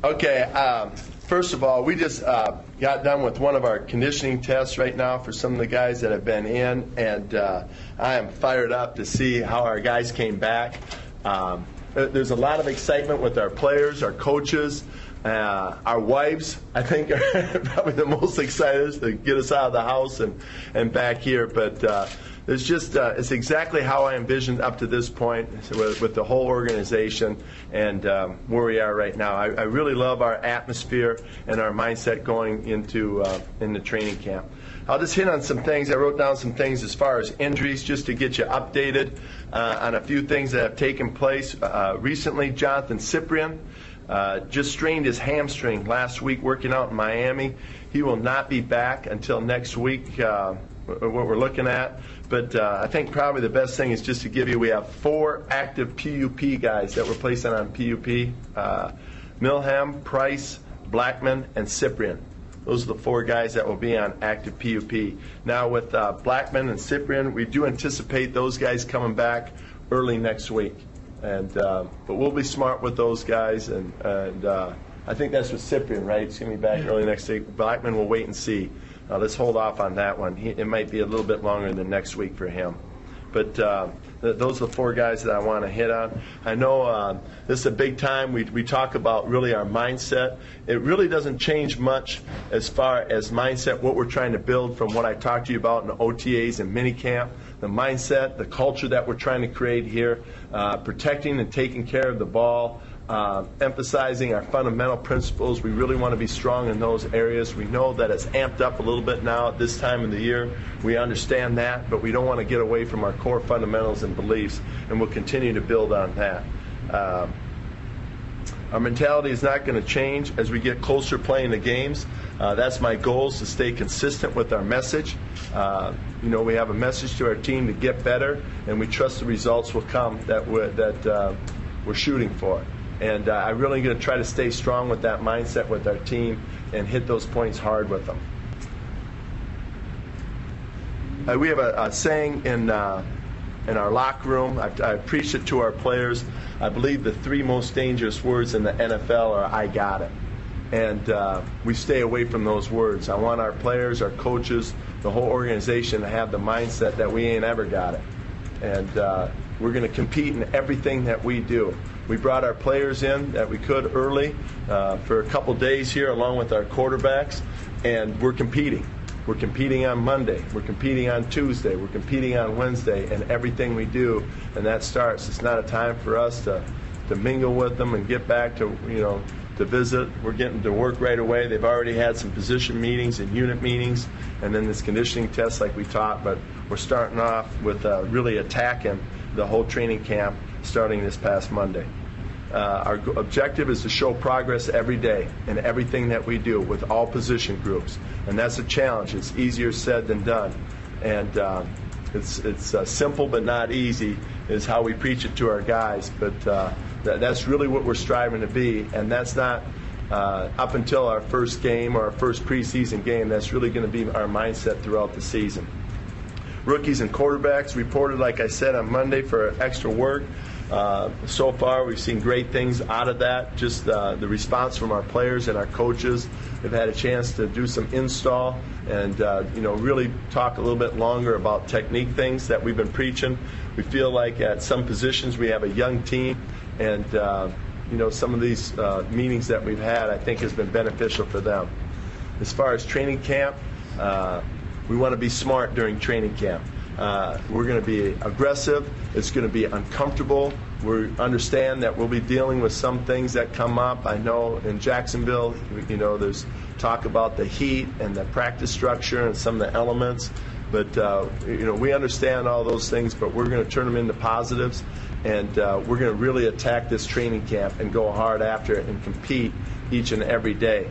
Okay, first of all, we just got done with one of our conditioning tests right now for some of the guys that have been in, and I am fired up to see how our guys came back. There's a lot of excitement with our players, our coaches, our wives, I think, are probably the most excited to get us out of the house and back here. But it's just it's exactly how I envisioned up to this point with the whole organization and where we are right now. I really love our atmosphere and our mindset going into training camp. I'll just hit on some things. I wrote down some things as far as injuries just to get you updated on a few things that have taken place. Recently, Jonathan Cyprien just strained his hamstring last week working out in Miami. He will not be back until next week, what we're looking at. But I think probably the best thing is just to give you, we have 4 active PUP guys that we're placing on PUP. Milham, Price, Blackman, and Cyprien. Those are the 4 guys that will be on active PUP. Now with Blackman and Cyprien, we do anticipate those guys coming back early next week. And but we'll be smart with those guys, and I think that's with Cyprien, right? It's going to be back early next week. Blackman, we'll wait and see. Let's hold off on that one. It might be a little bit longer than next week for him. But those are the 4 guys that I want to hit on. I know this is a big time. We talk about really our mindset. It really doesn't change much as far as mindset, what we're trying to build from what I talked to you about in the OTAs and minicamp. The mindset, the culture that we're trying to create here, protecting and taking care of the ball, emphasizing our fundamental principles. We really want to be strong in those areas. We know that it's amped up a little bit now at this time of the year. We understand that, but we don't want to get away from our core fundamentals and beliefs, and we'll continue to build on that. Our mentality is not going to change as we get closer playing the games. That's my goal, is to stay consistent with our message. We have a message to our team to get better, and we trust the results will come that we're shooting for. And I'm really going to try to stay strong with that mindset with our team and hit those points hard with them. We have a saying in our locker room. I preach it to our players. I believe the 3 most dangerous words in the NFL are "I got it." And we stay away from those words. I want our players, our coaches, the whole organization to have the mindset that we ain't ever got it. And we're going to compete in everything that we do. We brought our players in that we could early for a couple days here along with our quarterbacks, and we're competing. We're competing on Monday. We're competing on Tuesday. We're competing on Wednesday, and everything we do, and that starts. It's not a time for us to mingle with them and get back to, to visit. We're getting to work right away. They've already had some position meetings and unit meetings, and then this conditioning test like we taught, but we're starting off with really attacking the whole training camp starting this past Monday. Our objective is to show progress every day in everything that we do with all position groups, and that's a challenge. It's easier said than done, and it's simple but not easy is how we preach it to our guys, but that's really what we're striving to be, and that's not up until our first game or our first preseason game. That's really going to be our mindset throughout the season. Rookies and quarterbacks reported, like I said, on Monday for extra work. So far, we've seen great things out of that. Just the response from our players and our coaches. They've had a chance to do some install and really talk a little bit longer about technique things that we've been preaching. We feel like at some positions we have a young team, and some of these meetings that we've had, I think, has been beneficial for them. As far as training camp, we want to be smart during training camp. We're going to be aggressive. It's going to be uncomfortable. We understand that we'll be dealing with some things that come up. I know in Jacksonville, there's talk about the heat and the practice structure and some of the elements. But, we understand all those things, but we're going to turn them into positives. And we're going to really attack this training camp and go hard after it and compete each and every day.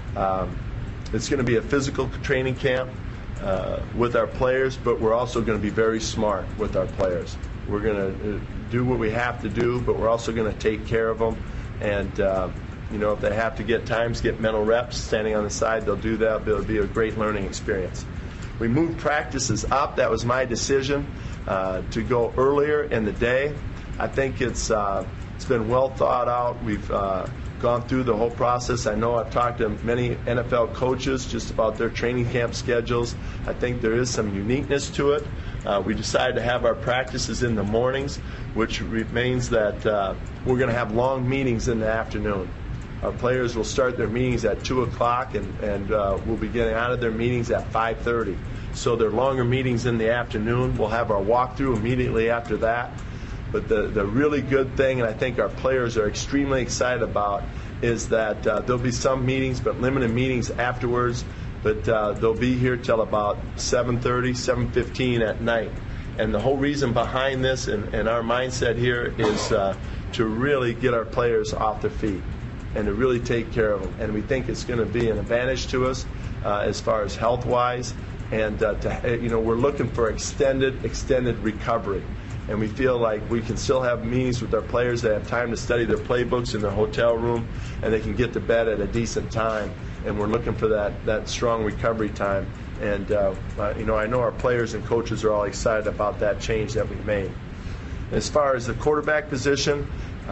It's going to be a physical training camp with our players, but we're also going to be very smart with our players. We're going to do what we have to do, but we're also going to take care of them. And, if they have to get mental reps standing on the side, they'll do that. It'll be a great learning experience. We moved practices up. That was my decision to go earlier in the day. I think it's been well thought out. We've gone through the whole process. I know I've talked to many NFL coaches just about their training camp schedules. I think there is some uniqueness to it. We decided to have our practices in the mornings, which means that we're going to have long meetings in the afternoon. Our players will start their meetings at 2 o'clock and we'll be getting out of their meetings at 5:30. So they're longer meetings in the afternoon. We'll have our walkthrough immediately after that. But the really good thing, and I think our players are extremely excited about, is that there'll be some meetings, but limited meetings afterwards. But they'll be here till about 7:30, 7:15 at night. And the whole reason behind this and our mindset here is to really get our players off their feet and to really take care of them. And we think it's going to be an advantage to us as far as health-wise. And we're looking for extended recovery. And we feel like we can still have meetings with our players. They have time to study their playbooks in their hotel room, and they can get to bed at a decent time. And we're looking for that strong recovery time. And I know our players and coaches are all excited about that change that we made. As far as the quarterback position,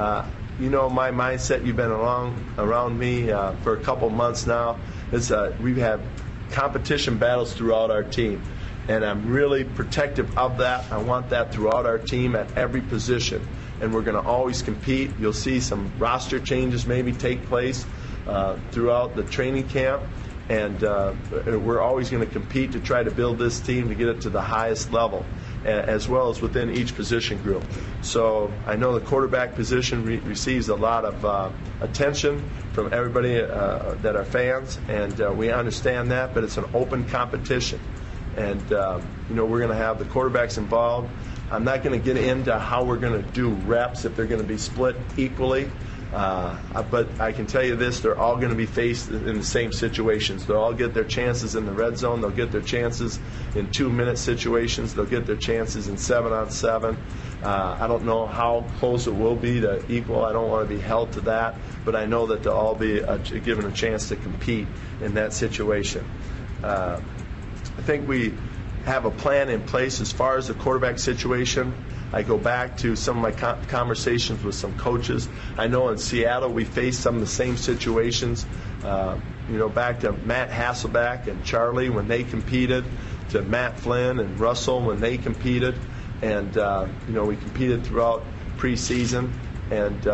my mindset. You've been around me for a couple months now. We've had competition battles throughout our team. And I'm really protective of that. I want that throughout our team at every position. And we're going to always compete. You'll see some roster changes maybe take place throughout the training camp. And we're always going to compete to try to build this team to get it to the highest level, as well as within each position group. So I know the quarterback position receives a lot of attention from everybody that are fans. And we understand that, but it's an open competition. And, we're going to have the quarterbacks involved. I'm not going to get into how we're going to do reps, if they're going to be split equally. But I can tell you this, they're all going to be faced in the same situations. They'll all get their chances in the red zone. They'll get their chances in 2-minute situations. They'll get their chances in 7-on-7. I don't know how close it will be to equal. I don't want to be held to that. But I know that they'll all be given a chance to compete in that situation. I think we have a plan in place as far as the quarterback situation. I go back to some of my conversations with some coaches. I know in Seattle we faced some of the same situations. Back to Matt Hasselbeck and Charlie when they competed, to Matt Flynn and Russell when they competed. And, we competed throughout preseason. And,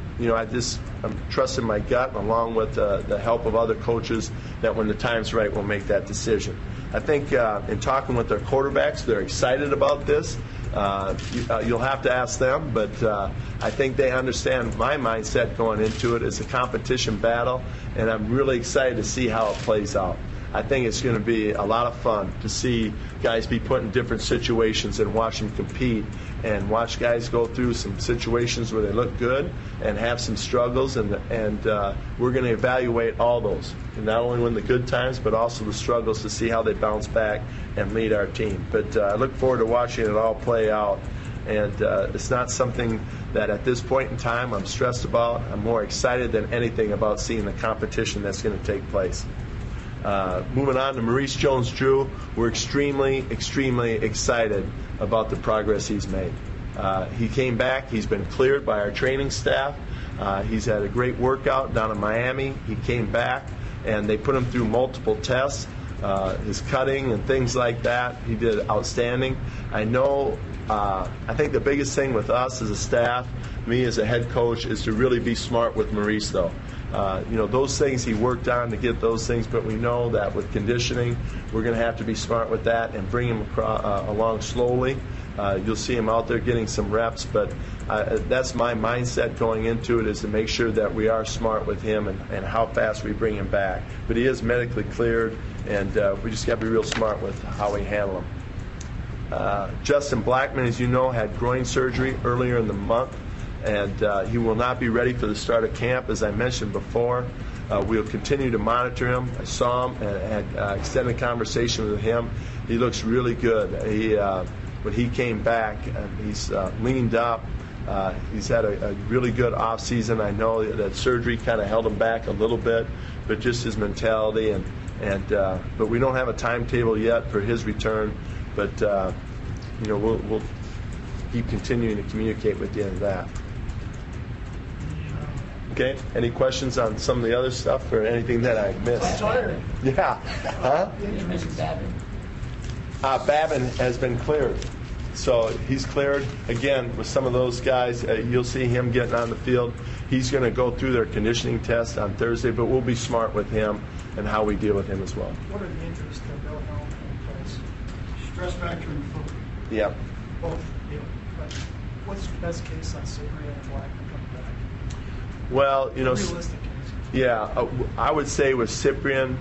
I'm trusting my gut, along with the help of other coaches, that when the time's right, we'll make that decision. I think in talking with their quarterbacks, they're excited about this. You'll have to ask them, but I think they understand my mindset going into it. It's a competition battle, and I'm really excited to see how it plays out. I think it's going to be a lot of fun to see guys be put in different situations and watch them compete, and watch guys go through some situations where they look good and have some struggles, and we're going to evaluate all those, and not only win the good times but also the struggles, to see how they bounce back and lead our team. But I look forward to watching it all play out, and it's not something that at this point in time I'm stressed about. I'm more excited than anything about seeing the competition that's going to take place. Moving on to Maurice Jones-Drew, we're extremely excited about the progress he's made. He came back. He's been cleared by our training staff. He's had a great workout down in Miami. He came back, and they put him through multiple tests, his cutting and things like that. He did outstanding. I think the biggest thing with us as a staff, me as a head coach, is to really be smart with Maurice, though. Those things he worked on to get those things, but we know that with conditioning, we're going to have to be smart with that and bring him along slowly. You'll see him out there getting some reps, but that's my mindset going into it, is to make sure that we are smart with him and how fast we bring him back. But he is medically cleared, and we just got to be real smart with how we handle him. Justin Blackman, as you know, had groin surgery earlier in the month, and he will not be ready for the start of camp, as I mentioned before. We'll continue to monitor him. I saw him and had extended conversation with him. He looks really good. When he came back, he's leaned up. He's had a really good off season. I know that surgery kind of held him back a little bit, but just his mentality but we don't have a timetable yet for his return. But we'll keep continuing to communicate with you on that. Okay. Any questions on some of the other stuff or anything that I missed? Yeah. Huh? You mentioned Babin. Babin has been cleared. So he's cleared. Again, with some of those guys, you'll see him getting on the field. He's going to go through their conditioning test on Thursday, but we'll be smart with him and how we deal with him as well. What are the injuries to Bill Helm and place? Stress factor and foot. Yeah. Both. Yeah. But what's the best case on Cyprien and Blackman coming back? Well, you know, Realistic case. yeah, I would say with Cyprien,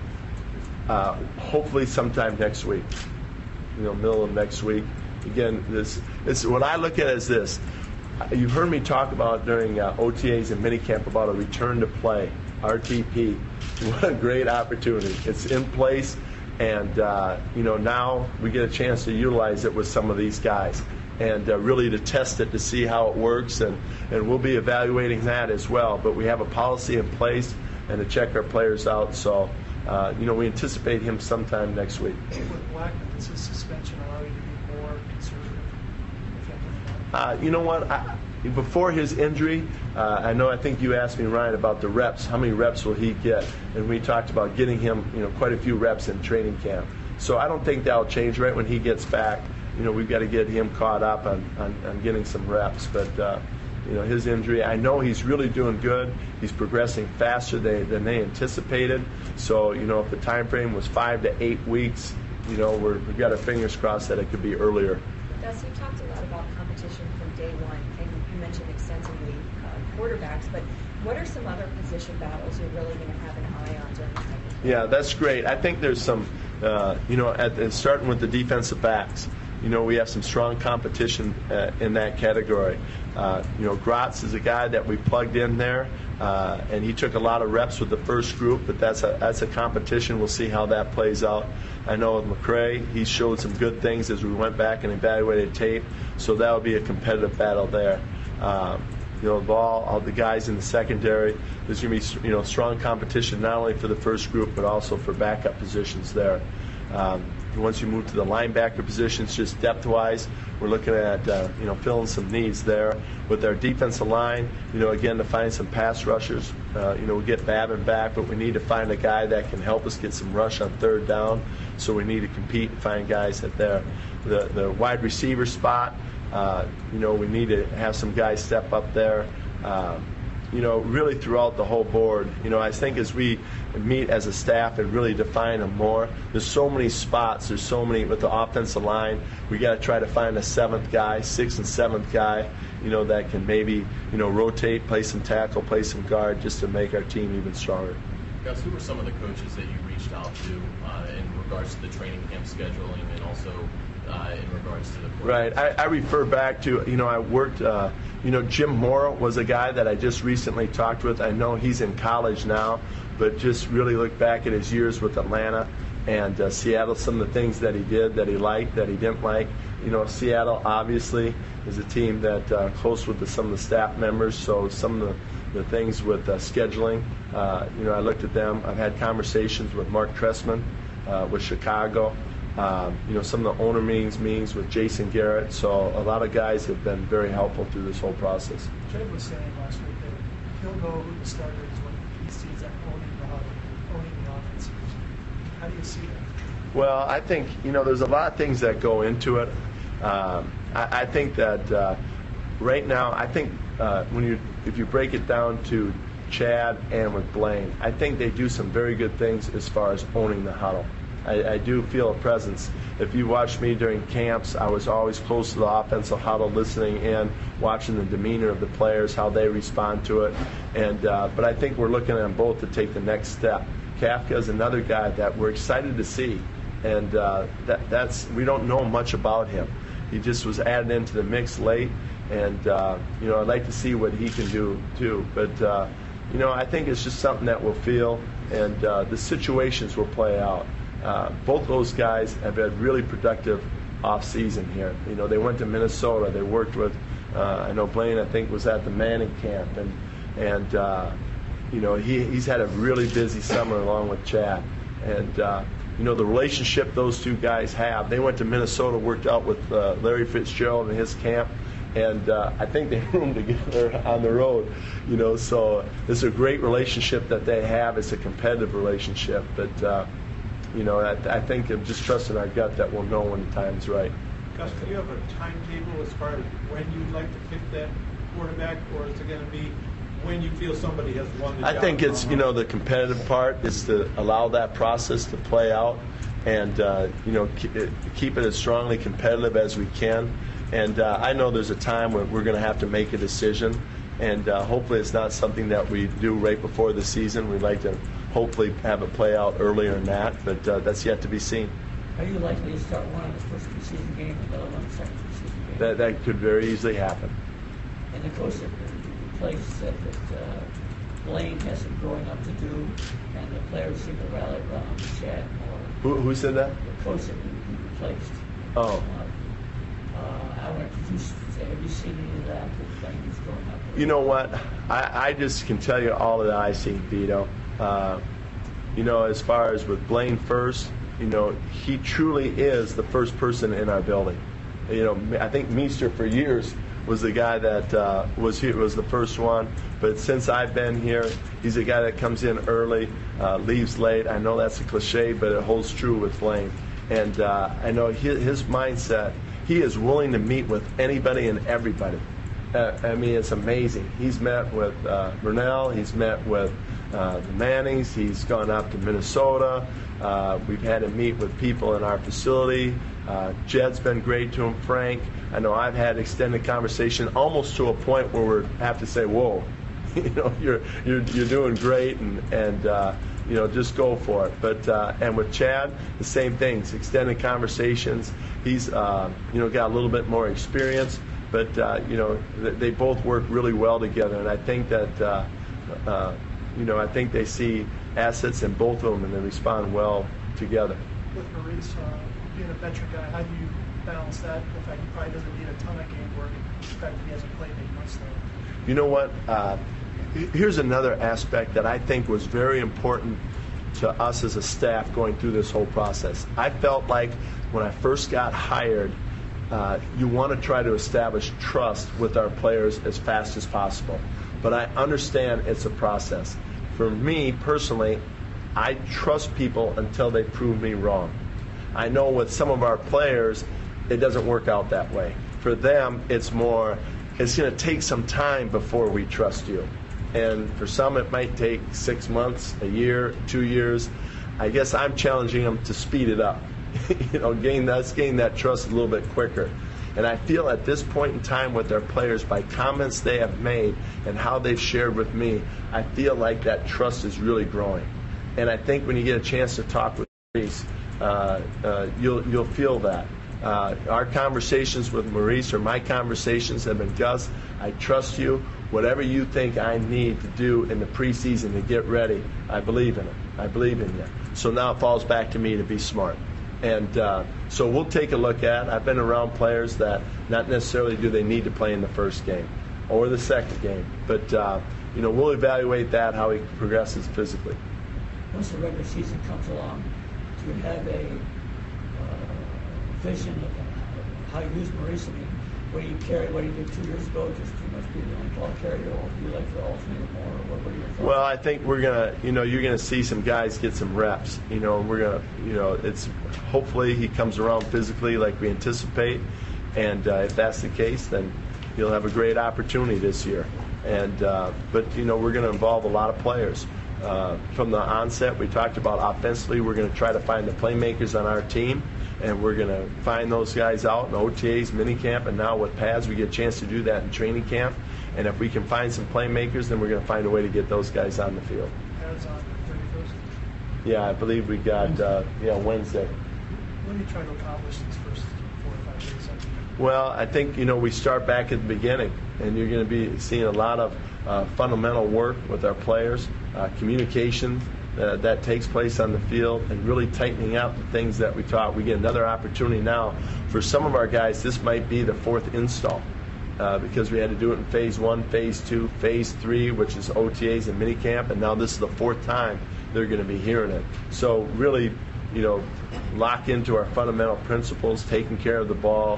hopefully sometime next week. You know, middle of next week. Again, this what I look at is this. You've heard me talk about during OTAs and minicamp about a return to play, RTP. What a great opportunity. It's in place, and you know, now we get a chance to utilize it with some of these guys and really to test it to see how it works, and we'll be evaluating that as well. But we have a policy in place and to check our players out. So, you know, we anticipate him sometime next week. With Blackman, does his suspension allow you to be more conservative? You know what? Before his injury, I think you asked me, Ryan, about the reps. How many reps will he get? And we talked about getting him, you know, quite a few reps in training camp. So I don't think that'll change right when he gets back. You know, we've got to get him caught up on getting some reps. But you know, his injury, I know he's really doing good. He's progressing faster than they anticipated. So, you know, if the time frame was 5 to 8 weeks, you know, we've got our fingers crossed that it could be earlier. Gus, you talked a lot about competition from day one, and you mentioned extensively quarterbacks, but what are some other position battles you're really going to have an eye on during the training? Yeah, that's great. I think there's some, you know, starting with the defensive backs. You know, we have some strong competition in that category. You know, Gratz is a guy that we plugged in there, and he took a lot of reps with the first group, but that's a competition. We'll see how that plays out. I know with McCray, he showed some good things as we went back and evaluated tape, so that will be a competitive battle there. You know, all the guys in the secondary, there's going to be, you know, strong competition not only for the first group but also for backup positions there. Once you move to the linebacker positions, just depth-wise, we're looking at you know, filling some needs there. With our defensive line, you know, again, to find some pass rushers. You know, we get Babin back, but we need to find a guy that can help us get some rush on third down. So we need to compete and find guys at the wide receiver spot. You know, we need to have some guys step up there. You know, really throughout the whole board. You know, I think as we meet as a staff and really define them more, there's so many spots, there's so many with the offensive line. We got to try to find a seventh guy, sixth and seventh guy, you know, that can maybe, you know, rotate, play some tackle, play some guard, just to make our team even stronger. Gus, who were some of the coaches that you reached out to in regards to the training camp scheduling and also in regards to the Right. I refer back to, you know, I worked, you know, Jim Mora was a guy that I just recently talked with. I know he's in college now, but just really look back at his years with Atlanta and Seattle, some of the things that he did, that he liked, that he didn't like. You know, Seattle obviously is a team that close with some of the staff members, so some of the things with scheduling, you know, I looked at them. I've had conversations with Mark Trestman with Chicago. You know, some of the owner meetings with Jason Garrett. So a lot of guys have been very helpful through this whole process. Jay was saying last week that he'll know who the starter is when he sees that owning the offense. How do you see that? Well, I think, you know, there's a lot of things that go into it. I think that right now, I think if you break it down to Chad and with Blaine, I think they do some very good things as far as owning the huddle. I do feel a presence. If you watched me during camps, I was always close to the offensive huddle, listening in, watching the demeanor of the players, how they respond to it. And but I think we're looking at them both to take the next step. Kafka is another guy that we're excited to see, and that's we don't know much about him. He just was added into the mix late, and you know, I'd like to see what he can do too. But you know, I think it's just something that we'll feel, and the situations will play out. Both those guys have had really productive off-season here. You know, they went to Minnesota. They worked with, I know Blaine, I think, was at the Manning camp. And you know, he's had a really busy summer along with Chad. And, you know, the relationship those two guys have. They went to Minnesota, worked out with Larry Fitzgerald in his camp. and I think they have room together on the road. So it's a great relationship that they have. It's a competitive relationship, but I think I'm just trusting our gut that we'll know when the time's right. Gus, do you have a timetable as far as when you'd like to pick that quarterback, or is it going to be when you feel somebody has won the job? I think it's, the competitive part is to allow that process to play out and, keep it as strongly competitive as we can. And I know there's a time when we're going to have to make a decision, and hopefully it's not something that we do right before the season. We'd like to hopefully have it play out earlier than that, but that's yet to be seen. Are you likely to start one of the first preseason game and the other one the second preseason game? That could very easily happen. And the coach that replaced said that Blaine has some growing up to do, and the players seem to rally around Chad more. Who said that? The coach that he replaced. Oh. I wonder, have you seen any of that Blaine is growing up? You know what? I just can tell you all that I see, Vito. As far as with Blaine first, he truly is the first person in our building. I think Meester for years was the guy that was the first one. But since I've been here, he's a guy that comes in early, leaves late. I know that's a cliche, but it holds true with Blaine. And I know his mindset, he is willing to meet with anybody and everybody. It's amazing. He's met with Burnell. He's met with the Mannings. He's gone up to Minnesota. We've had him meet with people in our facility. Jed's been great to him. Frank. I know I've had extended conversation, almost to a point where we have to say, "Whoa, you're doing great," and just go for it. But and with Chad, the same things. Extended conversations. He's got a little bit more experience. But, they both work really well together, and I think that, I think they see assets in both of them, and they respond well together. With Maurice being a veteran guy, how do you balance that? The fact he probably doesn't need a ton of game work, the fact that he hasn't played many months though. You know what? Here's another aspect that I think was very important to us as a staff going through this whole process. I felt like when I first got hired, you want to try to establish trust with our players as fast as possible. But I understand it's a process. For me, personally, I trust people until they prove me wrong. I know with some of our players, it doesn't work out that way. For them, it's going to take some time before we trust you. And for some, it might take 6 months, a year, 2 years. I guess I'm challenging them to speed it up. Gain that trust a little bit quicker. And I feel at this point in time with our players, by comments they have made and how they've shared with me, I feel like that trust is really growing. And I think when you get a chance to talk with Maurice, you'll feel that. Our conversations with Maurice, or my conversations, have been, Gus, I trust you. Whatever you think I need to do in the preseason to get ready, I believe in it. I believe in you. So now it falls back to me to be smart. And so we'll take a look at. I've been around players that not necessarily do they need to play in the first game or the second game, but we'll evaluate that, how he progresses physically. Once the regular season comes along, do you have a vision of how you use Maurice? What do you did 2 years ago, just pretty much be the only ball carrier, or do you like to alternate more, or what are your thoughts? Well, I think we're gonna, you're gonna see some guys get some reps. We're gonna, it's hopefully he comes around physically like we anticipate, and if that's the case, then he'll have a great opportunity this year. And but we're gonna involve a lot of players. From the onset, we talked about offensively, we're gonna try to find the playmakers on our team. And we're going to find those guys out in OTAs, minicamp, and now with pads, we get a chance to do that in training camp. And if we can find some playmakers, then we're going to find a way to get those guys on the field. Pads on the 31st? Yeah, I believe we got, Wednesday. What are you trying to accomplish these first 4 or 5 days? Well, I think, we start back at the beginning, and you're going to be seeing a lot of fundamental work with our players, communication, that takes place on the field, and really tightening out the things that we taught. We get another opportunity now. For some of our guys, this might be the 4th install because we had to do it in phase 1, phase 2, phase 3, which is OTAs and minicamp, and now this is the 4th time they're going to be hearing it. So really, lock into our fundamental principles, taking care of the ball,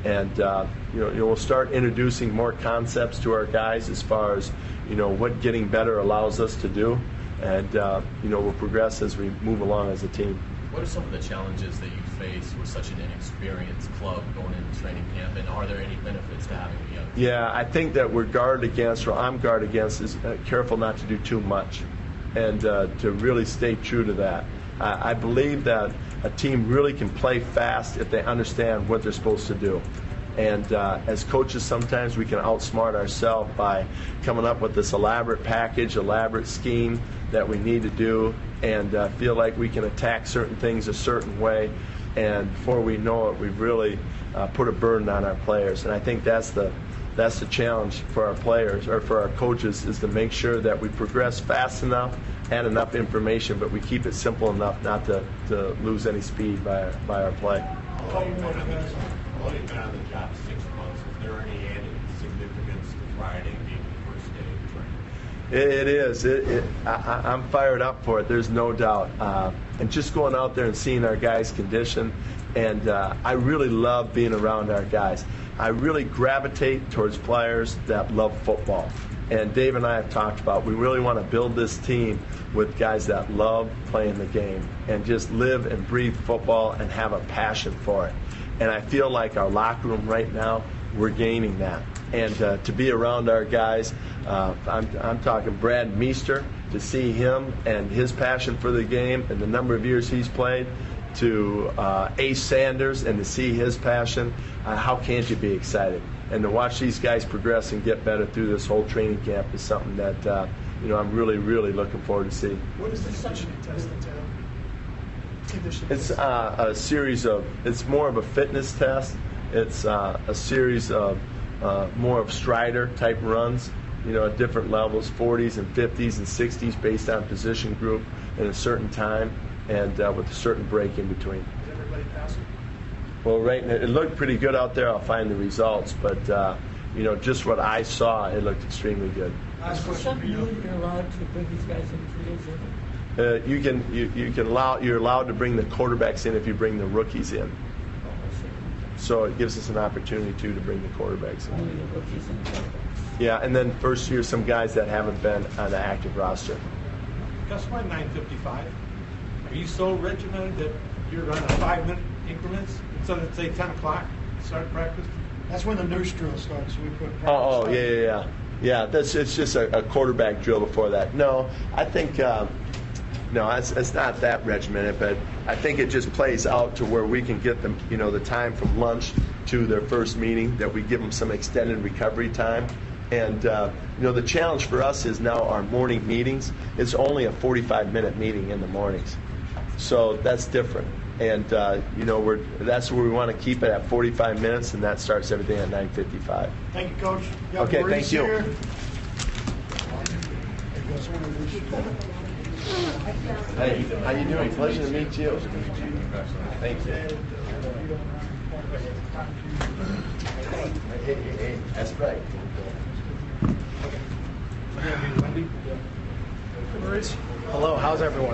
And we'll start introducing more concepts to our guys as far as what getting better allows us to do, and we'll progress as we move along as a team. What are some of the challenges that you face with such an inexperienced club going into training camp, and are there any benefits to having a young team? Yeah, I think that we're guarded against, or I'm guarded against, is careful not to do too much, and to really stay true to that. I believe that a team really can play fast if they understand what they're supposed to do. And as coaches, sometimes we can outsmart ourselves by coming up with this elaborate package, elaborate scheme that we need to do, and feel like we can attack certain things a certain way. And before we know it, we've really put a burden on our players. And I think that's the challenge for our players, or for our coaches, is to make sure that we progress fast enough and enough information, but we keep it simple enough not to lose any speed by our play. Only been on the job 6 months. Is there any added significance to Friday being the first day of training? It is. I'm fired up for it. There's no doubt. And just going out there and seeing our guys' condition, and I really love being around our guys. I really gravitate towards players that love football. And Dave and I have talked about, we really want to build this team with guys that love playing the game and just live and breathe football and have a passion for it. And I feel like our locker room right now, we're gaining that. And to be around our guys, I'm talking Brad Meester, to see him and his passion for the game and the number of years he's played, to Ace Sanders and to see his passion, how can't you be excited? And to watch these guys progress and get better through this whole training camp is something that I'm really, really looking forward to see. What is the conditioning test entail? It's a series of, it's more of a fitness test. It's a series of more of Strider type runs, at different levels, 40s and 50s and 60s based on position group in a certain time, and with a certain break in between. Is everybody passing? Well, right, it looked pretty good out there. I'll find the results, but just what I saw, it looked extremely good. Last Is question some for you. you're allowed to bring these guys in 3 days early? You're allowed to bring the quarterbacks in if you bring the rookies in. Oh, I see. So it gives us an opportunity to bring the quarterbacks in. Only the rookies and the quarterbacks. Yeah, and then first year some guys that haven't been on the active roster. Gus, why 9:55? Are you so regimented that you're running 5-minute increments instead of, say, 10 o'clock start practice? That's when the nurse drill starts. We put Oh, yeah. Yeah, it's just a quarterback drill before that. No, I think no, it's not that regimented, but I think it just plays out to where we can get them, the time from lunch to their first meeting, that we give them some extended recovery time. And, the challenge for us is now our morning meetings. It's only a 45-minute meeting in the mornings. So that's different. And, that's where we want to keep it at 45 minutes, and that starts everything at 9:55. Thank you, Coach. Okay, thank you. Here. Hey, how you doing? Pleasure to meet you. Thank you. Hey, that's right. Hello, how's everyone?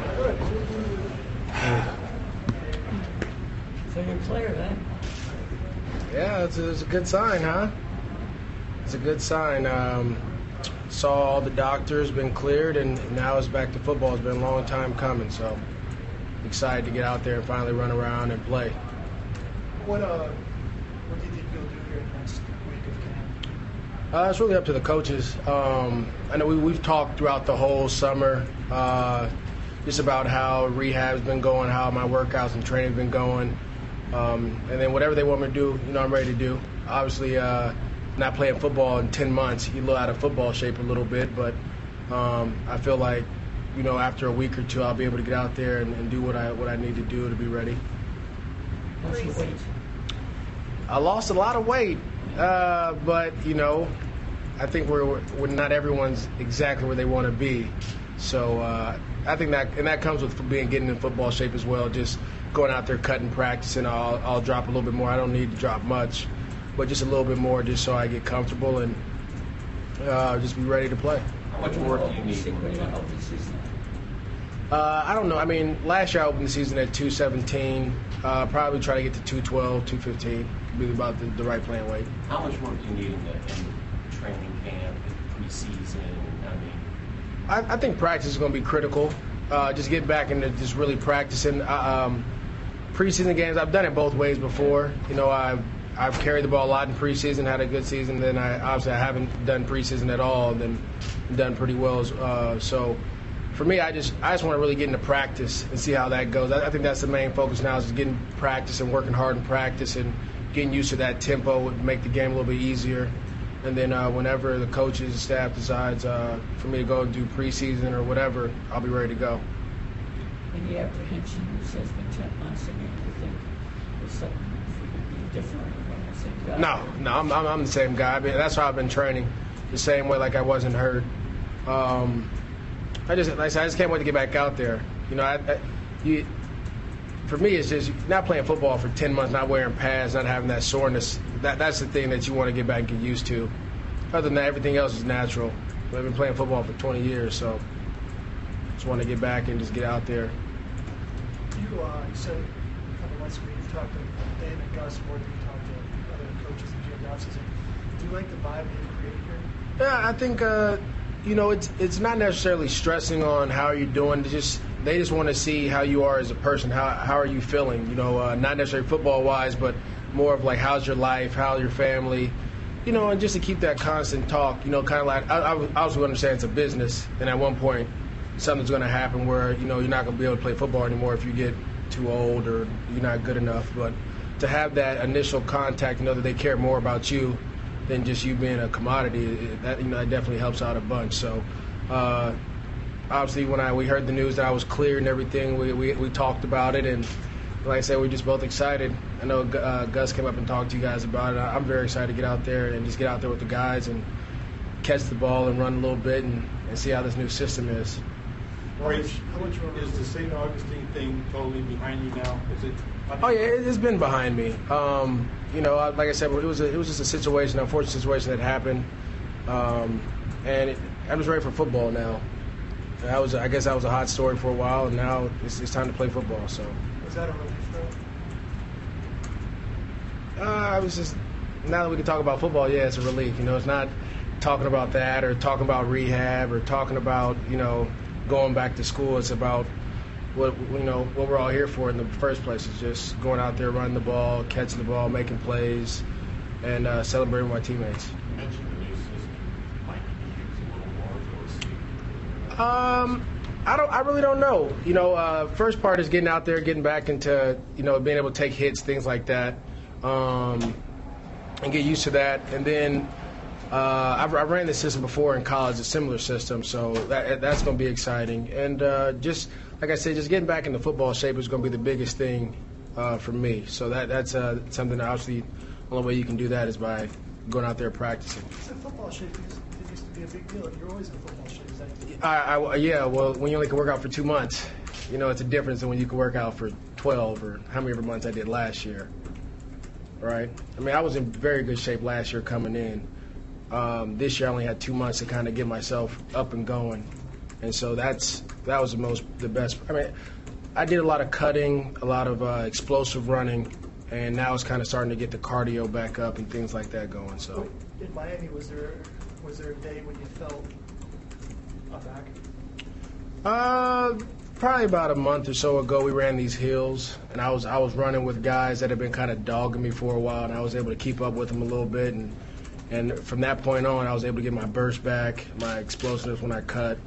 So you're clear, then? Yeah, it's a good sign, huh? It's a good sign. Saw all the doctors, been cleared, and now it's back to football. It's been a long time coming, so excited to get out there and finally run around and play. What do you think you'll do here next week of camp? It's really up to the coaches. I know we've talked throughout the whole summer just about how rehab's been going, how my workouts and training's been going, and then whatever they want me to do, I'm ready to do. Obviously, not playing football in 10 months, you look out of football shape a little bit, but I feel like, after a week or two, I'll be able to get out there and do what I need to do to be ready. What's your weight? I lost a lot of weight, but I think we're not everyone's exactly where they want to be. So I think that comes with getting in football shape as well. Just going out there, cutting practice, and I'll drop a little bit more. I don't need to drop much, but just a little bit more, just so I get comfortable and just be ready to play. How much work do you need? I don't know. I mean, last year I opened the season at 217. Probably try to get to 212, 215. Be about the right playing weight. How much work do you need in training camp, preseason? I think practice is going to be critical. Just get back into just really practicing. Preseason games, I've done it both ways before. You know, I've carried the ball a lot in preseason, had a good season. Then I haven't done preseason at all, and then done pretty well. So for me, I just want to really get into practice and see how that goes. I think that's the main focus now, is just getting practice and working hard in practice and getting used to that tempo would make the game a little bit easier. And then whenever the coaches and staff decides for me to go and do preseason or whatever, I'll be ready to go. Any apprehension? You said it's been 10 months. I mean, do you think there's something different from the same guy? No, I'm the same guy. I mean, that's why I've been training the same way, like I wasn't hurt. I just can't wait to get back out there. You know, for me, it's just not playing football for 10 months, not wearing pads, not having that soreness. That's the thing that you want to get back and get used to. Other than that, everything else is natural. I've been playing football for 20 years, so just want to get back and just get out there. You said a couple months ago you talked to Dan and Gus more than you talked to other coaches and GM offseason. Do you like the vibe that you created here? Yeah, I think you know, it's not necessarily stressing on how you're doing. They just want to see how you are as a person. How are you feeling? You know, not necessarily football wise, but more of like, how's your life, how's your family, you know, and just to keep that constant talk. You know, kind of like I also understand it's a business, and at one point something's going to happen where, you know, you're not going to be able to play football anymore if you get too old or you're not good enough. But to have that initial contact, you know, that they care more about you than just you being a commodity, that, you know, that definitely helps out a bunch. So obviously when we heard the news that I was cleared and everything, we talked about it, and like I said, we're just both excited. I know Gus came up and talked to you guys about it. I'm very excited to get out there and just get out there with the guys and catch the ball and run a little bit and see how this new system is. Is the St. Augustine thing totally behind you now? Is it? Oh yeah, it's been behind me. You know, like I said, it was just a situation, unfortunate situation that happened, and I'm just ready for football now. I guess that was a hot story for a while, and now it's time to play football. So. Was that a relief though? I was just, now that we can talk about football, yeah, it's a relief. You know, it's not talking about that or talking about rehab or talking about, you know, going back to school. It's about what we're all here for in the first place, is just going out there, running the ball, catching the ball, making plays, and celebrating with my teammates. You mentioned the new system might be used a little more. I really don't know. You know, first part is getting out there, getting back into, you know, being able to take hits, things like that, and get used to that. And then I ran the system before in college, a similar system, so that's going to be exciting. And just like I said, just getting back into football shape is going to be the biggest thing for me. So that's something that obviously the only way you can do that is by going out there practicing. So football shape used to be a big deal. You're always in football shape. Is that yeah, well, when you only can work out for 2 months, you know, it's a difference than when you can work out for 12 or how many months I did last year, right? I mean, I was in very good shape last year coming in. This year I only had 2 months to kind of get myself up and going, and so that was the best. I mean, I did a lot of cutting, a lot of explosive running, and now it's kind of starting to get the cardio back up and things like that going. So in Miami, was there a day when you felt back? Probably about a month or so ago, we ran these hills, and I was running with guys that had been kind of dogging me for a while, and I was able to keep up with them a little bit, and from that point on, I was able to get my burst back, my explosiveness when I cut.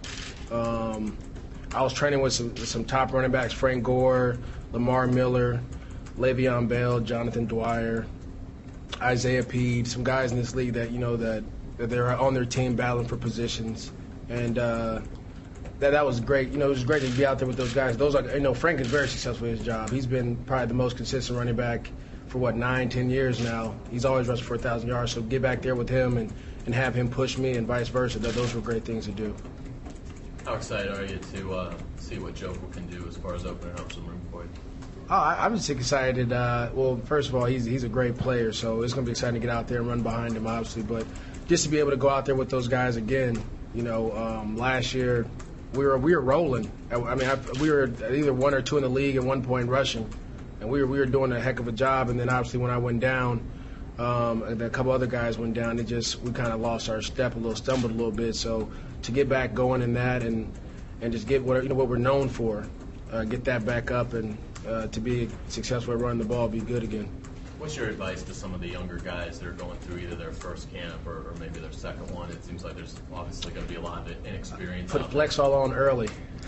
I was training with some top running backs: Frank Gore, Lamar Miller, Le'Veon Bell, Jonathan Dwyer, Isaiah Peed, some guys in this league that, you know, that they're on their team battling for positions, and that was great. You know, it was great to be out there with those guys. Those are, you know, Frank is very successful in his job. He's been probably the most consistent running back for 9-10 years now. He's always rushed for 1,000 yards. So get back there with him and have him push me and vice versa. Those were great things to do. How excited are you to see what Jokel can do as far as opening up some room for you? Oh, I'm just excited. Well, first of all, he's a great player, so it's going to be exciting to get out there and run behind him, obviously. But just to be able to go out there with those guys again, you know, last year we were rolling. I mean, we were either 1 or 2 in the league at one point rushing, and we were doing a heck of a job. And then obviously when I went down, and a couple other guys went down, we kind of lost our step stumbled a little bit. So to get back going in that and just get what we're known for, get that back up and to be successful at running the ball, be good again. What's your advice to some of the younger guys that are going through either their first camp or maybe their second one? It seems like there's obviously going to be a lot of inexperience. Put flex all on early.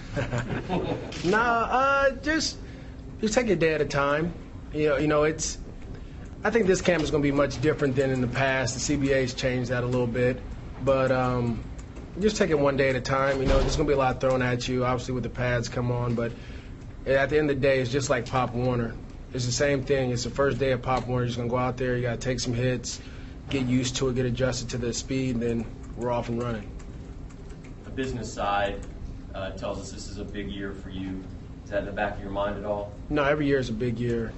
Just take it a day at a time. I think this camp is going to be much different than in the past. The CBA's changed that a little bit, but just take it one day at a time. There's going to be a lot thrown at you, obviously with the pads come on, but at the end of the day, it's just like Pop Warner. It's the same thing. It's the first day of Pop Warner. You're just going to go out there, you got to take some hits, get used to it, get adjusted to the speed, and then we're off and running. The business side tells us this is a big year for you. Is that in the back of your mind at all? No, every year is a big year.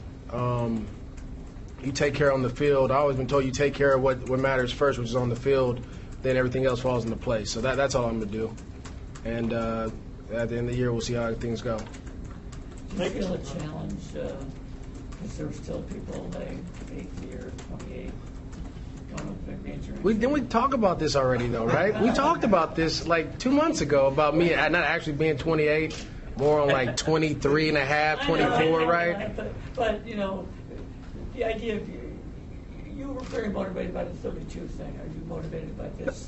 You take care on the field. I've always been told you take care of what matters first, which is on the field, then everything else falls into place. So that's all I'm going to do. And at the end of the year, we'll see how things go. Do you feel a challenge? Because there are still people like 8th year, 28, going with big major. Didn't we talk about this already, though, right? We talked about this like 2 months ago about me not actually being 28, more on like 23 and a half, 24, right? But the idea of you were very motivated by the 32 thing. Are you motivated by this?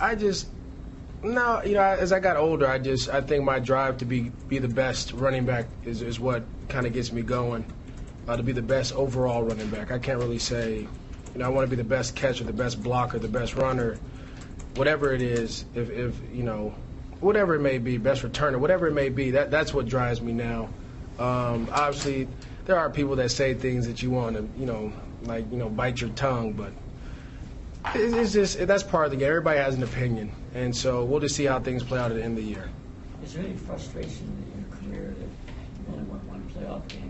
As I got older, I think my drive to be the best running back is what kind of gets me going. To be the best overall running back. I can't really say, I want to be the best catcher, the best blocker, the best runner, whatever it is, if whatever it may be, best returner, whatever it may be, that's what drives me now. Obviously, there are people that say things that you want to, bite your tongue, but it's just, that's part of the game. Everybody has an opinion, and so we'll just see how things play out at the end of the year. Is there any frustration in your career that you only won one playoff game?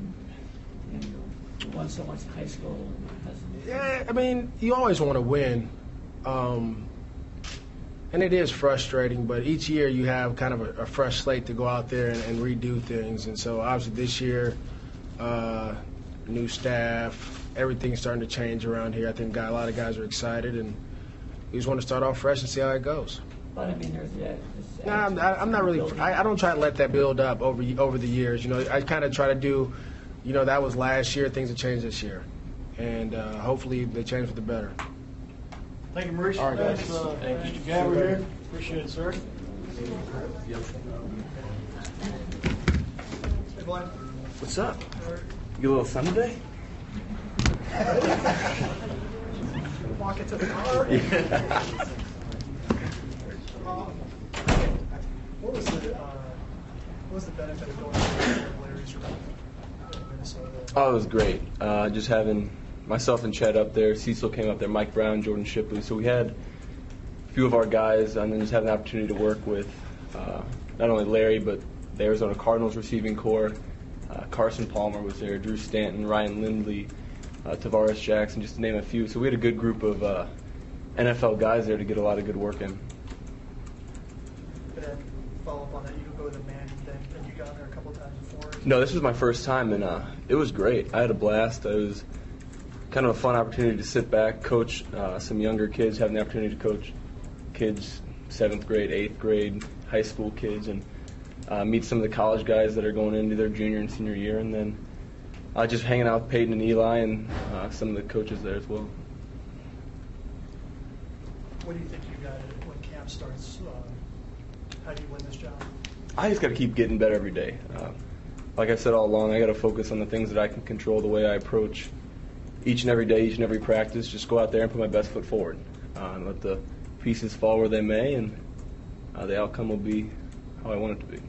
You won so much in high school. Yeah, I mean, you always want to win. And it is frustrating, but each year you have kind of a fresh slate to go out there and redo things. And so obviously this year, new staff, everything's starting to change around here. I think a lot of guys are excited, and we just want to start off fresh and see how it goes. But I mean, there's that. I'm not really. I don't try to let that build up over the years. I kind of try to do. That was last year. Things have changed this year, and hopefully they change for the better. Thank you, Maurice. All right, guys. Thank you. Gabby here. Appreciate it, sir. Yep. Hey, Blaine. What's up? You a little sun today? Walk into the car. What was the benefit of going to Larry's room in Minnesota? Oh, it was great. Just having myself and Chet up there. Cecil came up there, Mike Brown, Jordan Shipley. So we had a few of our guys, and then just having the opportunity to work with not only Larry, but the Arizona Cardinals receiving corps. Carson Palmer was there, Drew Stanton, Ryan Lindley, Tavares Jackson, just to name a few. So we had a good group of NFL guys there to get a lot of good work in. Follow up on that, you don't go with a man thing. Have you gone there a couple times before? No, this was my first time, and it was great. I had a blast. It was kind of a fun opportunity to sit back, coach some younger kids, having the opportunity to coach kids 7th grade, 8th grade, high school kids, and meet some of the college guys that are going into their junior and senior year, and then just hanging out with Peyton and Eli and some of the coaches there as well. What do you think you got when camp starts? How do you win this job? I just got to keep getting better every day. Like I said all along, I got to focus on the things that I can control, the way I approach each and every day, each and every practice. Just go out there and put my best foot forward and let the pieces fall where they may, and the outcome will be how I want it to be.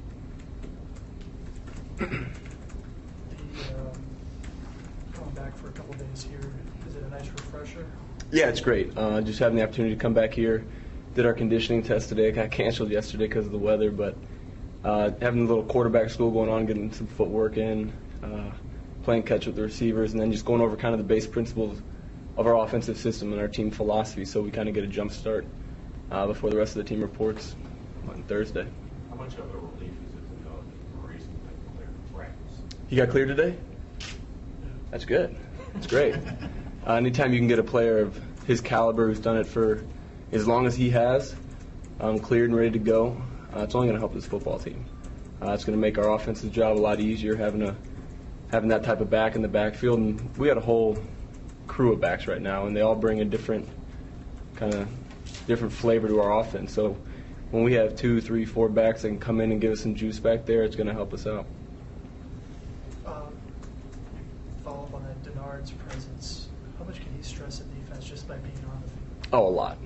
Going back for a couple days here, is it a nice refresher? Yeah, it's great. Just having the opportunity to come back here. Did our conditioning test today. It got canceled yesterday because of the weather, but having a little quarterback school going on, getting some footwork in, playing catch with the receivers, and then just going over kind of the base principles of our offensive system and our team philosophy, so we kind of get a jump start before the rest of the team reports on Thursday. How much of a relief is He got cleared today? That's good. That's great. Anytime you can get a player of his caliber who's done it for as long as he has, cleared and ready to go, it's only going to help this football team. It's going to make our offensive job a lot easier having that type of back in the backfield. And we got a whole crew of backs right now, and they all bring a different flavor to our offense. So when we have 2, 3, 4 backs that can come in and give us some juice back there, it's going to help us out. Follow up on that, Denard's presence. How much can he stress the defense just by being on the field? Oh, a lot.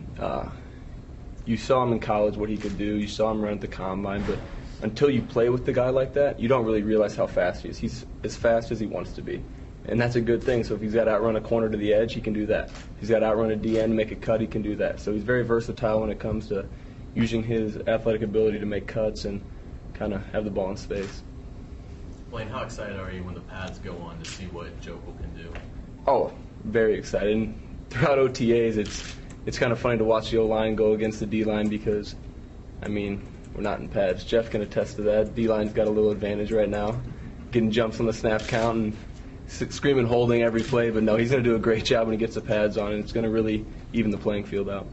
You saw him in college, what he could do. You saw him run at the combine, but until you play with the guy like that, you don't really realize how fast he is. He's as fast as he wants to be, and that's a good thing. So if he's got to outrun a corner to the edge, he can do that. If he's got to outrun a DN to make a cut, he can do that. So he's very versatile when it comes to using his athletic ability to make cuts and kind of have the ball in space. Blaine, how excited are you when the pads go on to see what Joko can do? Oh, very excited. And throughout OTAs, it's kind of funny to watch the O-line go against the D-line because, I mean, we're not in pads. Jeff can attest to that. D-line's got a little advantage right now, getting jumps on the snap count and screaming holding every play. But no, he's going to do a great job when he gets the pads on, and it's going to really even the playing field out.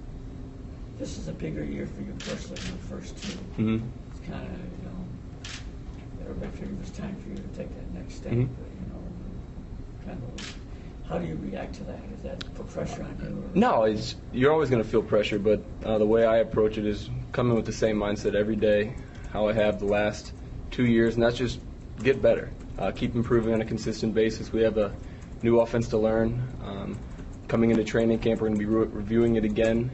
This is a bigger year for you personally than the first two. Mm-hmm. It's kind of, everybody figured it was time for you to take that next step. Mm-hmm. Kind of. How do you react to that? Does that put pressure on you? Or? No, you're always going to feel pressure, but the way I approach it is coming with the same mindset every day, how I have the last 2 years, and that's just get better. Keep improving on a consistent basis. We have a new offense to learn. Coming into training camp, we're going to be reviewing it again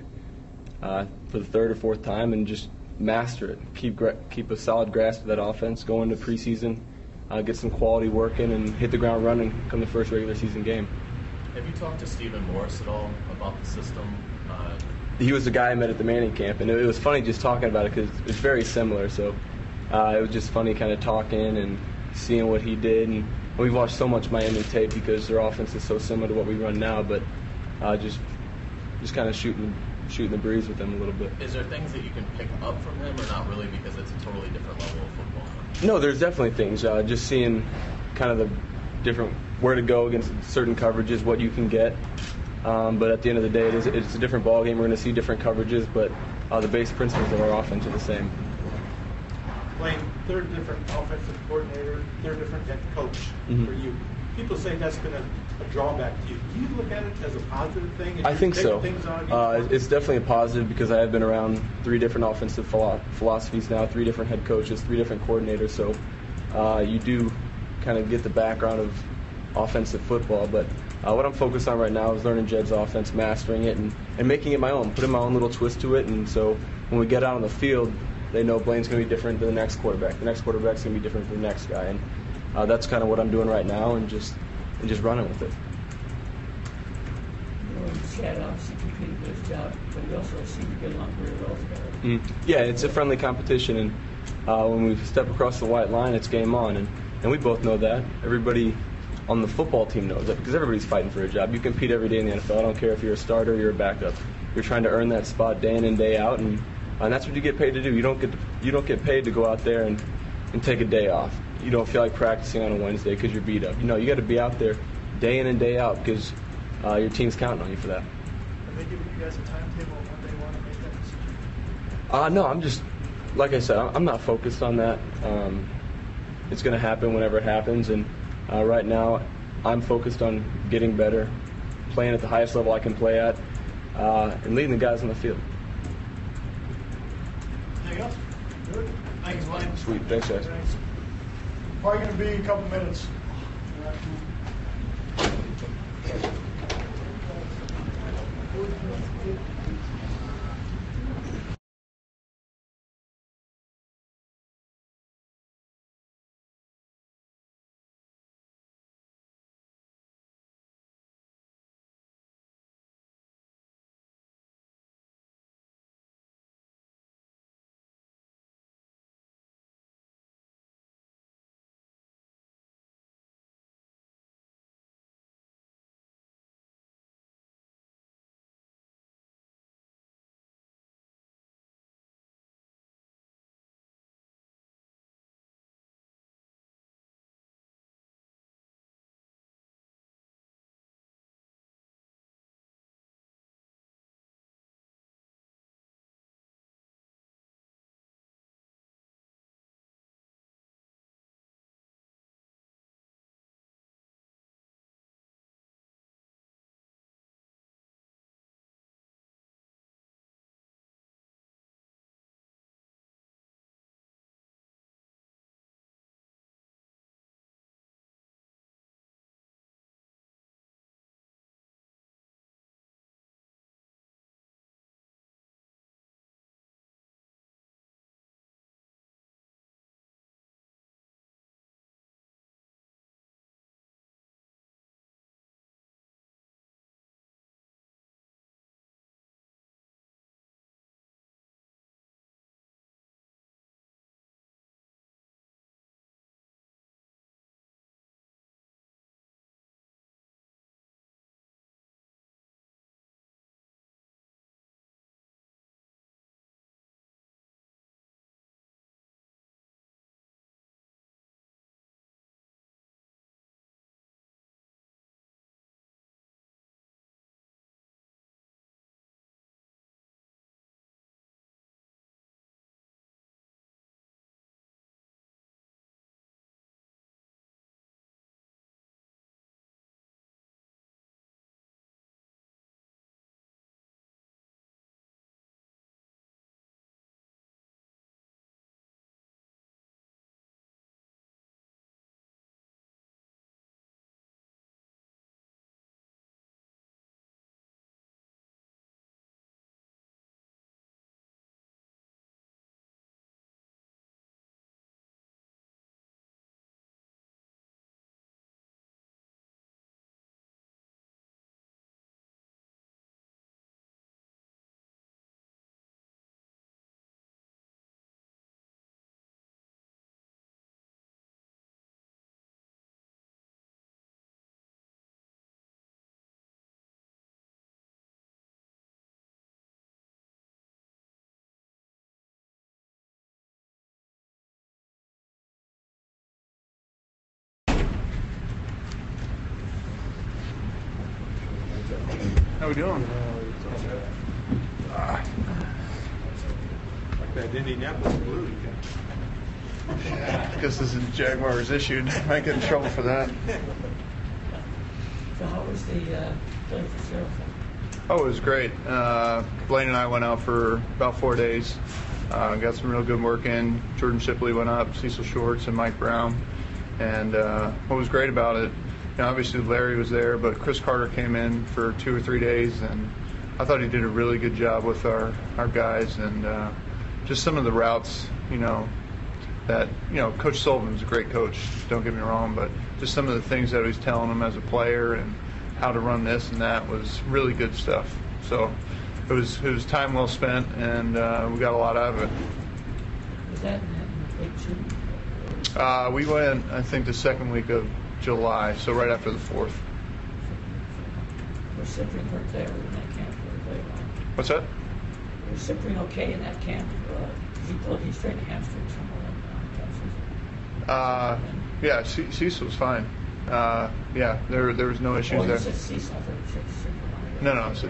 for the third or fourth time and just master it. Keep a solid grasp of that offense, go into preseason, get some quality work in, and hit the ground running come the first regular season game. Have you talked to Stephen Morris at all about the system? He was the guy I met at the Manning camp, and it was funny just talking about it because it's very similar. So it was just funny kind of talking and seeing what he did. And we've watched so much Miami tape because their offense is so similar to what we run now, but just kind of shooting the breeze with them a little bit. Is there things that you can pick up from him or not really because it's a totally different level of football? No, there's definitely things. Just seeing kind of the different where to go against certain coverages, what you can get. But at the end of the day, it's a different ball game. We're going to see different coverages, but the base principles of our offense are the same. Blaine, they're a different offensive coordinator, they're a different head coach for you. People say that's been a drawback to you. Do you look at it as a positive thing? I think so. It's definitely a positive because I have been around 3 different offensive philosophies now, 3 different head coaches, 3 different coordinators. So you do kind of get the background of offensive football. But what I'm focused on right now is learning Jed's offense, mastering it, and making it my own, putting my own little twist to it. And so when we get out on the field, they know Blaine's going to be different than the next quarterback. The next quarterback's going to be different than the next guy. And that's kind of what I'm doing right now, and just running with it. Chad obviously competed for his job, but we also seem to get along very well together. Yeah, it's a friendly competition, and when we step across the white line, it's game on, and we both know that. Everybody on the football team knows that because everybody's fighting for a job. You compete every day in the NFL. I don't care if you're a starter or you're a backup. You're trying to earn that spot day in and day out, and that's what you get paid to do. You don't get paid to go out there and take a day off. You don't feel like practicing on a Wednesday because you're beat up. You got to be out there day in and day out because your team's counting on you for that. Have they given you guys a timetable of when they want to make that decision? No, I'm just, like I said, I'm not focused on that. It's going to happen whenever it happens, and right now I'm focused on getting better, playing at the highest level I can play at, and leading the guys on the field. Anything else? Good. Thanks, Blaine. Sweet. Thanks, guys. Probably going to be a couple minutes. we doing? Like that Indianapolis blue you got. Guess this is Jaguars issued. Might get in trouble for that. So how was the play for Sheriff? Oh, it was great. Blaine and I went out for about 4 days. Got some real good work in. Jordan Shipley went up, Cecil Shorts, and Mike Brown. And what was great about it, obviously Larry was there, but Chris Carter came in for 2 or 3 days, and I thought he did a really good job with our guys. And just some of the routes, that, Coach Sullivan's a great coach, don't get me wrong, but just some of the things that he was telling them as a player and how to run this and that was really good stuff. So it was time well spent, and we got a lot out of it. Was that in June? We went, I think, the second week of July, so right after the 4th. Was Cyprian hurt there in that camp? What's that? Was Cyprian okay in that camp? He straightened hamstring somewhere. Yeah, Cecil was fine. Yeah, there was no issues there. Cecil. I thought you said Cyprian. No. Chad,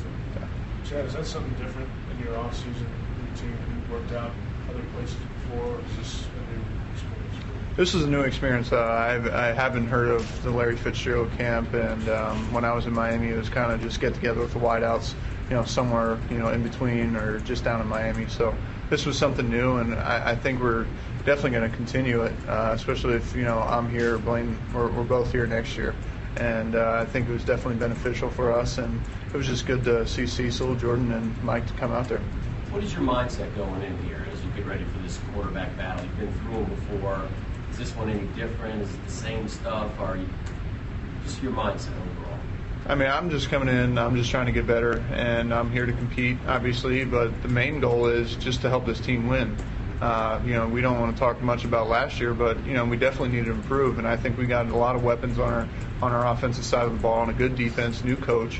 is that something different in your off-season routine? Have you worked out other places before, or is this a new experience? This is a new experience. I haven't heard of the Larry Fitzgerald camp, and when I was in Miami, it was kind of just get together with the wideouts, somewhere, in between or just down in Miami. So this was something new, and I think we're definitely going to continue it, especially if, I'm here, Blaine, we're both here next year. And I think it was definitely beneficial for us, and it was just good to see Cecil, Jordan, and Mike to come out there. What is your mindset going in here as you get ready for this quarterback battle? You've been through them before. Is this one any different? Is it the same stuff? Or just your mindset overall? I mean, I'm just coming in, I'm just trying to get better, and I'm here to compete, obviously, but the main goal is just to help this team win. We don't want to talk much about last year, but, we definitely need to improve, and I think we got a lot of weapons on our offensive side of the ball and a good defense, new coach.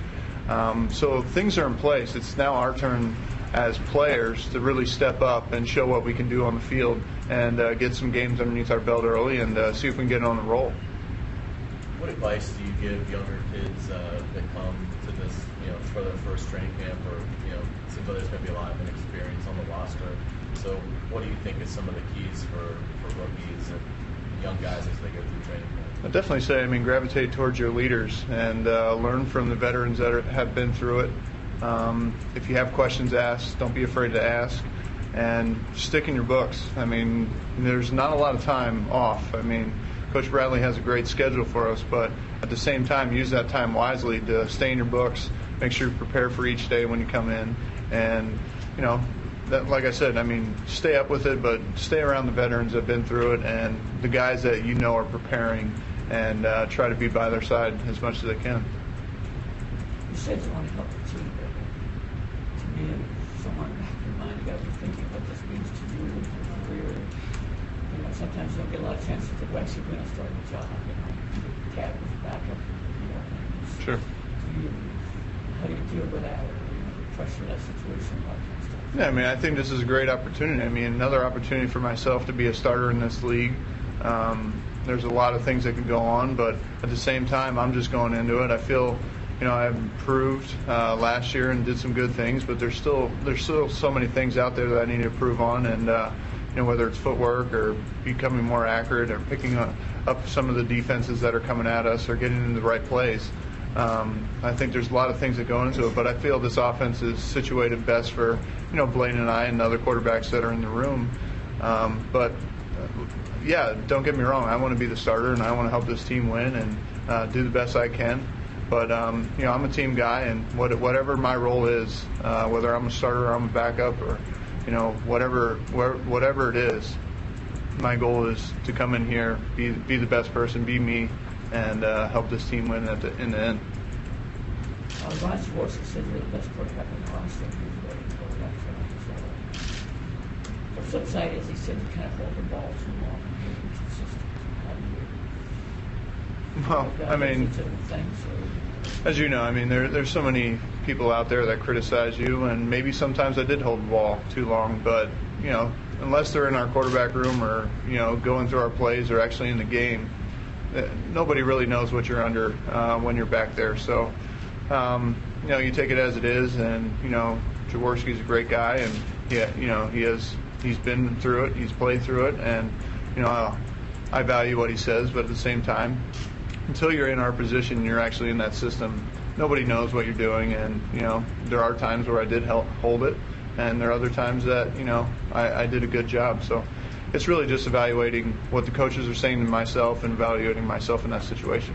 So things are in place. It's now our turn as players to really step up and show what we can do on the field and get some games underneath our belt early and see if we can get on the roll. What advice do you give younger kids that come to this, for their first training camp, or, it seems like there's going to be a lot of inexperience on the roster. So what do you think is some of the keys for rookies and young guys as they go through training camp? I'd definitely say, gravitate towards your leaders and learn from the veterans that have been through it. If you have questions, ask. Don't be afraid to ask. And stick in your books. There's not a lot of time off. Coach Bradley has a great schedule for us, but at the same time, use that time wisely to stay in your books, make sure you prepare for each day when you come in. And, that, like I said, stay up with it, but stay around the veterans that have been through it and the guys that are preparing, and try to be by their side as much as they can. You said you want to help the team, but to me, someone reminded me of thinking what this means to you and your career. Sometimes you don't get a lot of chances to actually win a starting job. Cat was backup. Sure. How do you deal with that? The pressure of that situation, all that kind of stuff. Yeah, I think this is a great opportunity. Another opportunity for myself to be a starter in this league. There's a lot of things that could go on, but at the same time, I'm just going into it. I feel, I've improved last year and did some good things, but there's still so many things out there that I need to improve on, and whether it's footwork or becoming more accurate or picking up some of the defenses that are coming at us or getting into the right plays. I think there's a lot of things that go into it, but I feel this offense is situated best for, Blaine and I and the other quarterbacks that are in the room. Yeah, don't get me wrong. I want to be the starter, and I want to help this team win and do the best I can. But, I'm a team guy, and whatever my role is, whether I'm a starter or I'm a backup or, whatever it is, my goal is to come in here, be the best person, be me, and help this team win in the end. Ron Schwartz said you're the best quarterback in the roster. The flip side is he said you kind of hold the ball too long and you're inconsistent. Well, as you know, there's so many people out there that criticize you, and maybe sometimes I did hold the ball too long, but, unless they're in our quarterback room or, going through our plays or actually in the game, nobody really knows what you're under when you're back there. So, you take it as it is, and Jaworski's a great guy, and he's been through it, he's played through it, and I value what he says, but at the same time, until you're in our position, you're actually in that system, nobody knows what you're doing, and there are times where I did hold it, and there are other times that I did a good job. So it's really just evaluating what the coaches are saying to myself and evaluating myself in that situation.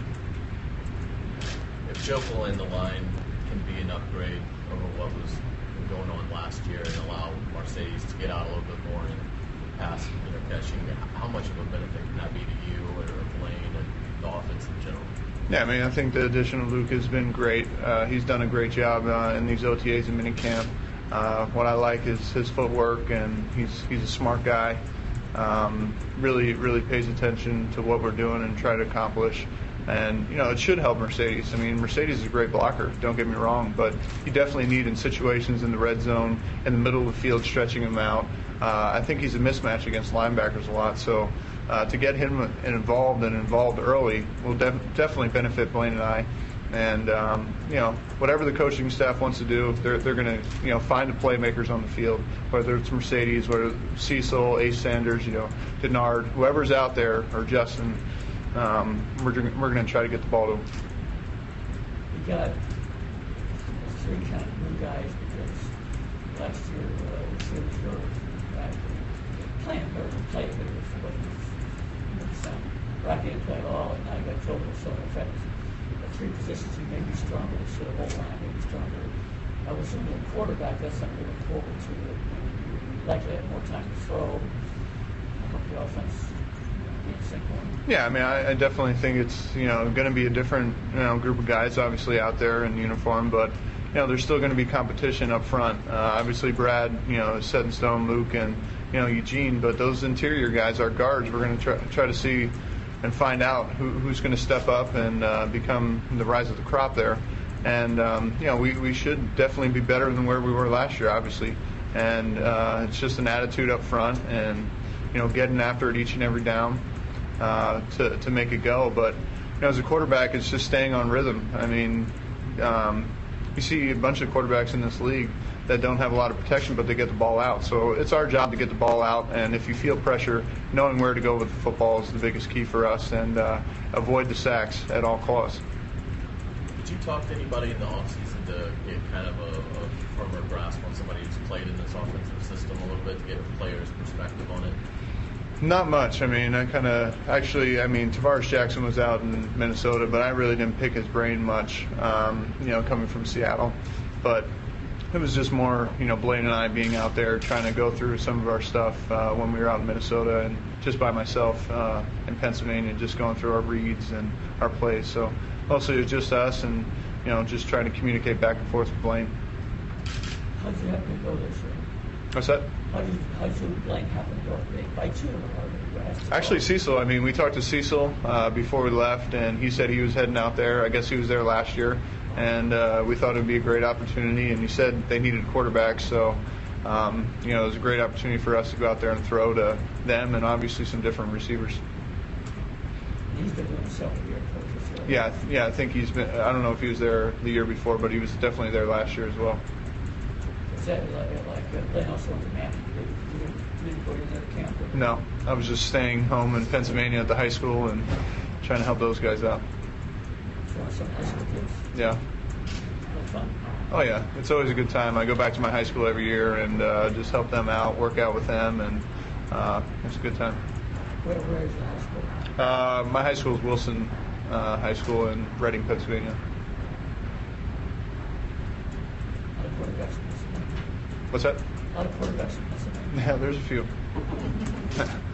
If Joe in the line can be an upgrade over what was going on last year and allow Marcedes to get out a little bit more and pass catching, how much of a benefit can that be to you or Blaine and the offense in general? Yeah, I mean, I think the addition of Luke has been great. He's done a great job in these OTAs and minicamp. What I like is his footwork, and he's a smart guy. Really pays attention to what we're doing and try to accomplish. And, it should help Marcedes. I mean, Marcedes is a great blocker, don't get me wrong, but you definitely need in situations in the red zone, in the middle of the field, stretching him out. I think he's a mismatch against linebackers a lot, so to get him involved early will definitely benefit Blaine and I. And, whatever the coaching staff wants to do, they're going to, find the playmakers on the field, whether it's Marcedes, whether it's Cecil, Ace Sanders, Denard, whoever's out there, or Justin. We're going to try to get the ball to him. We got three kind of new guys because last year we seemed to go back playing better than playing better. Rocky didn't play at all, and now you got Joel. So in fact, the three positions he may be stronger, so the whole line may be stronger. I was assuming a quarterback, that's something to look forward to. You'd likely have more time to throw. I hope the offense. Yeah, I mean, I definitely think it's going to be a different group of guys obviously out there in uniform, but there's still going to be competition up front. Obviously, Brad, is set in stone, Luke, and Eugene, but those interior guys, our guards, we're going to try to see and find out who's going to step up and become the rise of the crop there. And we should definitely be better than where we were last year, obviously. And it's just an attitude up front and getting after it each and every down. To make it go, but as a quarterback, it's just staying on rhythm. I mean, you see a bunch of quarterbacks in this league that don't have a lot of protection, but they get the ball out. So it's our job to get the ball out, and if you feel pressure, knowing where to go with the football is the biggest key for us, and avoid the sacks at all costs. Did you talk to anybody in the offseason to get kind of a firmer grasp on somebody who's played in this offensive system a little bit to get a player's perspective on it? Not much. I mean, Tavares Jackson was out in Minnesota, but I really didn't pick his brain much, coming from Seattle. But it was just more, Blaine and I being out there trying to go through some of our stuff when we were out in Minnesota and just by myself in Pennsylvania, just going through our reads and our plays. So mostly it was just us and, just trying to communicate back and forth with Blaine. How did you happen to go this way? What's that? How did Blaine happen to go by two? Actually, Cecil. I mean, we talked to Cecil before we left, and he said he was heading out there. I guess he was there last year, and we thought it would be a great opportunity. And he said they needed a quarterback, so it was a great opportunity for us to go out there and throw to them, and obviously some different receivers. He's been doing several years. Yeah. I think he's been. I don't know if he was there the year before, but he was definitely there last year as well. Is that like Blaine also went to Manning? You didn't go to that camp? No, I was just staying home in Pennsylvania at the high school and trying to help those guys out. Some high school kids? Yeah. Fun? Oh, yeah. It's always a good time. I go back to my high school every year and just help them out, work out with them, and it's a good time. Where is the high school? My high school is Wilson High School in Reading, Pennsylvania. What's that? A lot of quarterbacks in Pennsylvania. Yeah, there's a few.